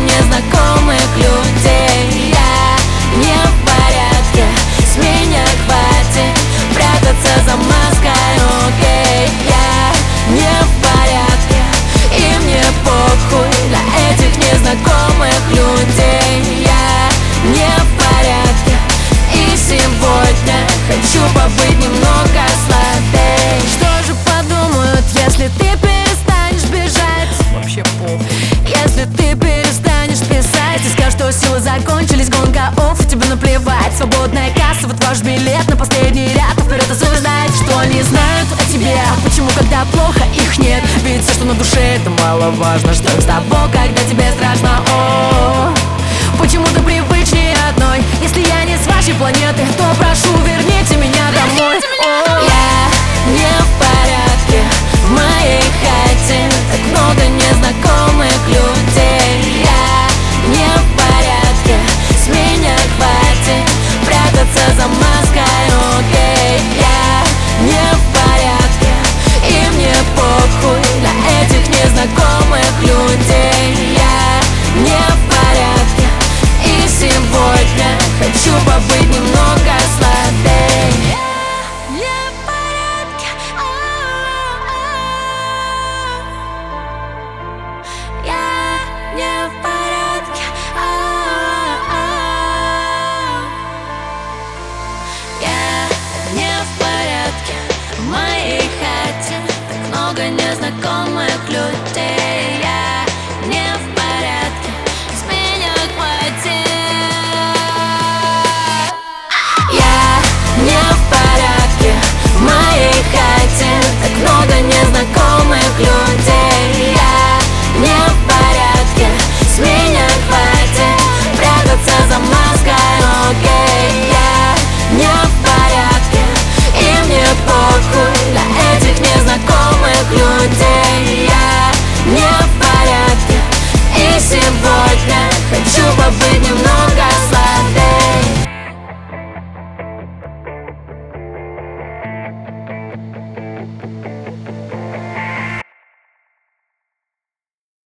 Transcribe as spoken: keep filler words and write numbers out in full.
незнакомых людей. Я не в порядке, с меня хватит прятаться за маской, окей. Я не в порядке, и мне похуй на этих незнакомых людей. Я не в порядке, и сегодня хочу побыть немного слабее. Что же подумают, если ты перестанешь бежать? Вообще похуй. Если ты перестанешь писать и скажешь, что силы закончились, гонка офф, тебе наплевать. Свободная касса, вот ваш билет на последний ряд, а вперед осуждать, что они знают о тебе. Почему, когда плохо, их нет? Ведь все, что на душе, это маловажно. Что с тобой, когда тебе страшно? О, почему ты привычнее одной? Если я не с вашей планеты, то прошу, верните меня домой. О, я не в порядке, в моей хате так много незнакомых людей. Я не в порядке, с меня хватит прятаться за маской, окей. Я не в порядке, и мне похуй на этих незнакомых людей. Я не в порядке, и сегодня хочу побыть немного слабее. Я не в порядке, я не в порядке, я не в порядке, в моей хате так много незнакомых людей.